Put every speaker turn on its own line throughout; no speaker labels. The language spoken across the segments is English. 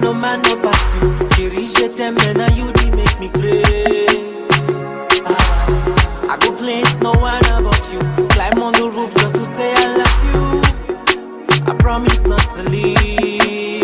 no man no pass you. Chérie, je t'aime, and now you dey make me craze. I go place no one above you. Climb on the roof just to say I love you. I promise not to leave.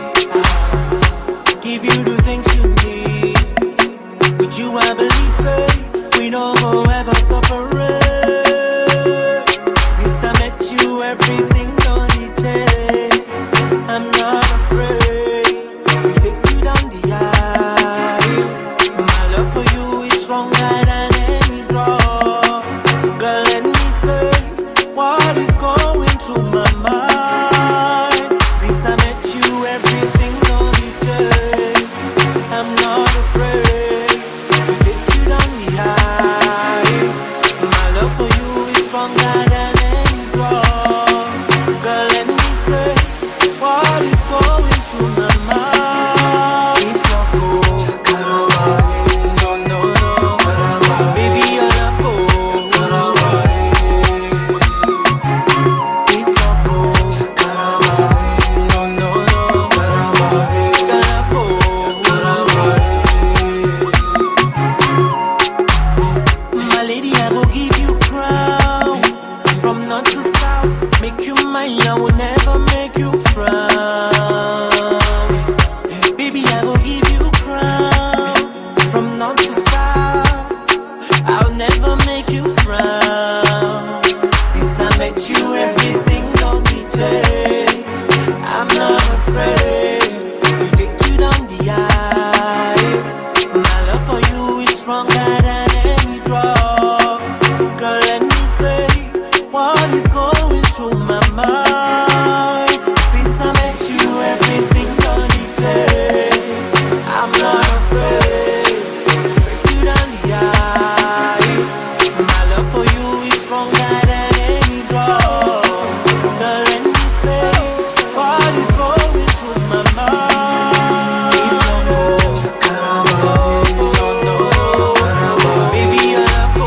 Give you the things you need. With you I believe, say we don't go ever separate. Since I met you, everything only changed. I'm not afraid to take you down the aisles. My love for you is stronger than any drug. Girl, let me say what is going through my mind. Since I met you, everything only changed. I'm not afraid to take you down the aisles. My love for you is stronger than any drug. Girl, let me say what is going through my mind. This love go, no, no, no, baby, your love go, this love go, no, no, no, your love go. My lady, I will give you crown. From north to south, make you mine, I will never make you frown. Baby, I will give you crown. From north to south, I'll never make you frown. Since I met you, everything don't be changed. I'm not afraid to take you down the aisles. My love for you is stronger than any drug. Girl, let me say what is going through my mind. Since I met you, everything only changed. I'm not afraid to take you down the aisles. My love for you is stronger than any drug. Girl, let me say what is going through my mind. This love go, no, no, baby, your love go.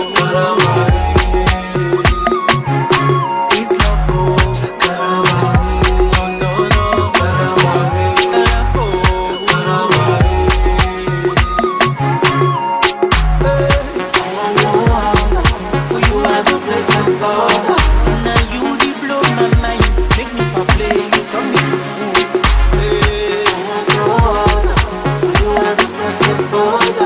This love go, no, no, your love go. For you I go place and go. Now you dey blow my mind, make me pop play, you turn me to fool. For you I go place and go.